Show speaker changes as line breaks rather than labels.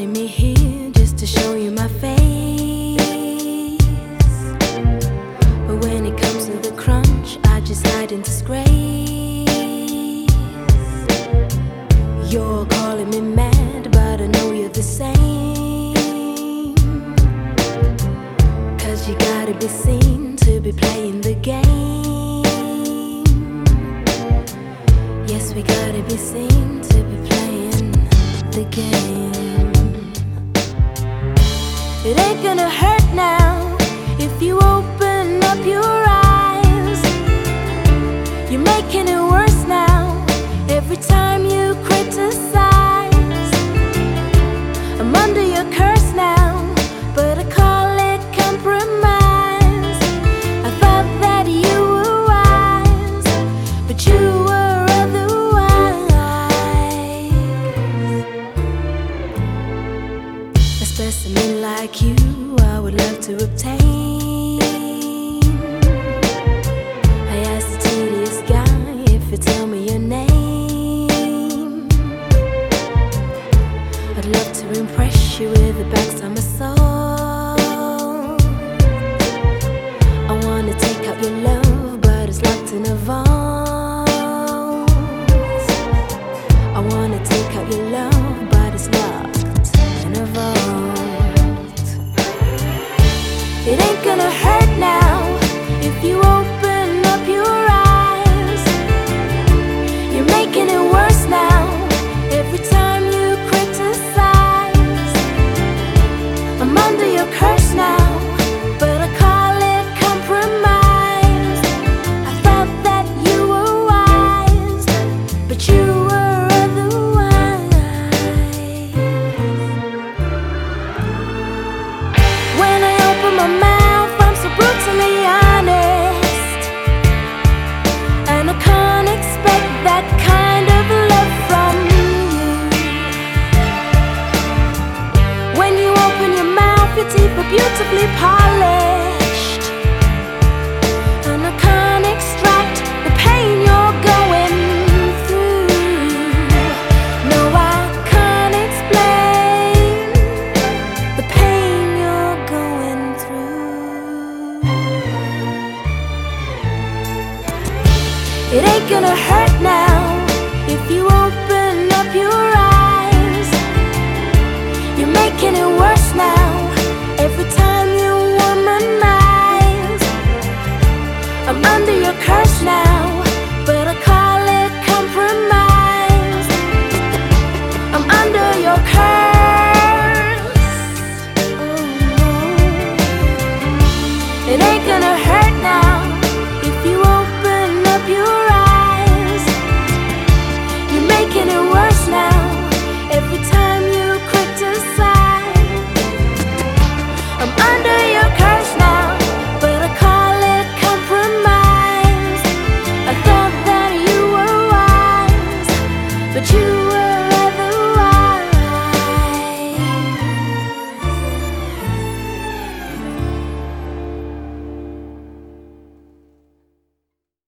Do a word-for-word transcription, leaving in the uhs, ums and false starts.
invited me here just to show you my face. But when it comes to the crunch, I just hide in disgrace. You're calling me mad, but I know you're the same. Cause you gotta be seen to be playing the game. Yes, we gotta be seen to be playing the game. It ain't gonna hurt now if you open up your eyes. You're making it worse now every time you criticize. I'm under your curse now, but I call it compromise. I thought that you were wise, but you were otherwise. A specimen like you I would love to obtain. I asked the tedious guy if you tell me your name. I'd love to impress you with the backs of my soul. I wanna take out your love, but it's locked in a vault. I wanna take out your love, but it's locked in a vault. It ain't gonna hurt now if you open up your eyes. You're making it worse now every time you criticize. I'm under your curse now, but I call it compromise. I thought that you were wise, but you were otherwise. When I open my mouth, I'm so brutally honest, and I can't expect that kind of love from you. When you open your mouth, your teeth are beautifully polished, and I can't extract the pain you're going through. No, I can't explain the pain you're going through. It ain't gonna hurt now if you open up your eyes. You're making it worse now every time you womanize. I'm under your curse now, but I call it compromise. I'm under your curse. Oh no. It ain't gonna hurt now if you open up your eyes. You're making it worse now every time you criticize. I'm under your curse now, but I call it compromise. I thought that you were wise, but you were